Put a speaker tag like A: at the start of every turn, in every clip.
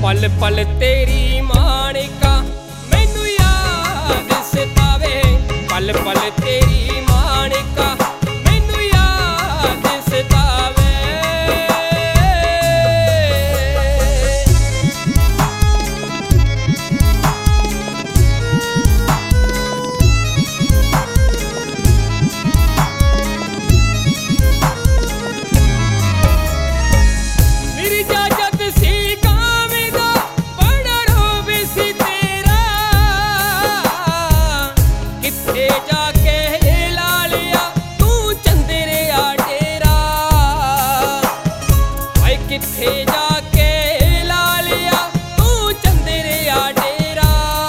A: पल पल तेरी माणिका मैनू याद सतावे, पल पल तेरी माणिका मैनू याद सतावे। किथे जाके ला लिया तू चंदेरिया डेरा,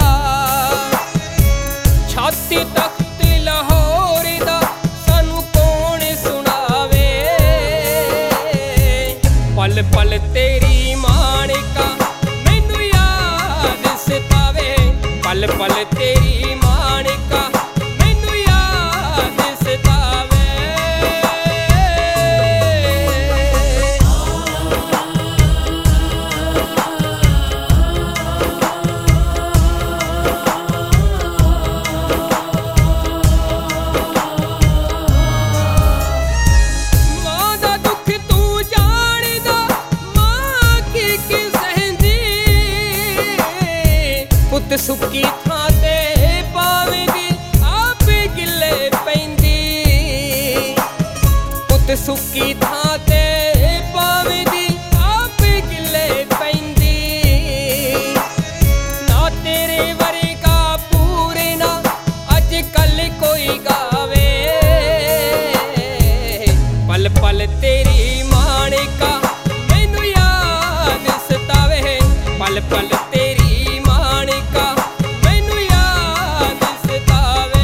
A: छाती तख्त लाहौर दा सानू कौन सुनावे। पल पल तेरी माणिका मैनू याद सतावे, पल पल तेरी माणिका मैनू याद सतावे। पुत सुक्की थां ते पावेंदी आप गिले पैंदी, पुत सुक्की थां ते पावेंदी आप गिले पैंदी। ना तेरे वर्गा पूरे ना अज कल कोई गावे, पल पल तेरी माणिका मैनू याद सतावे, पल पल तेरी माणिका मैनू याद सतावे।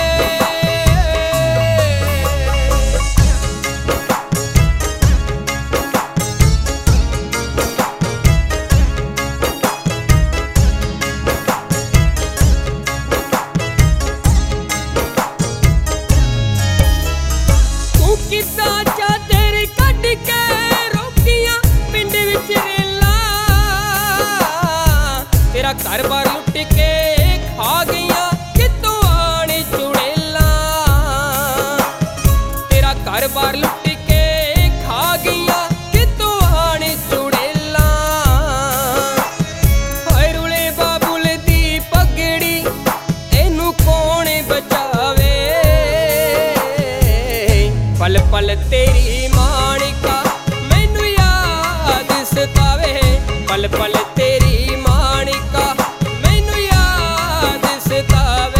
A: तू किद्दां चादर कढ के रोकियां पिंड विच रेला, तेरा घर बार लुट के खा गईया कितों आने चुड़ेला, तेरा घर बार लुट के खा गईया कितों आने चुड़ेला। हाय रुले बाबुल दी पगड़ी एनू कौन बचावे, पल पल तेरी माणिका मैनू याद सतावे, पल पल तेरी माणिका मैनू याद सतावे।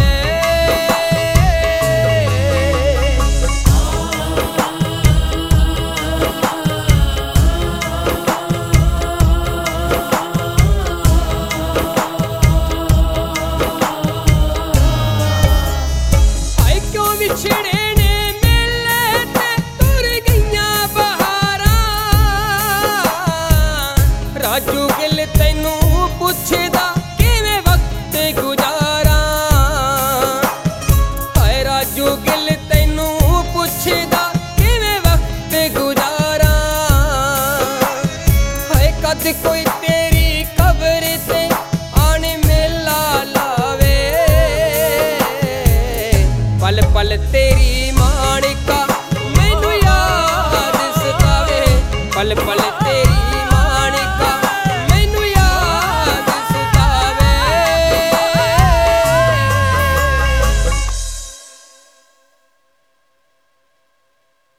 A: हाय क्यों विछड़े ने मिले ते तुर गईयां बहारां, राजू गिल तैनू पुछदा किवें वक्त गुजार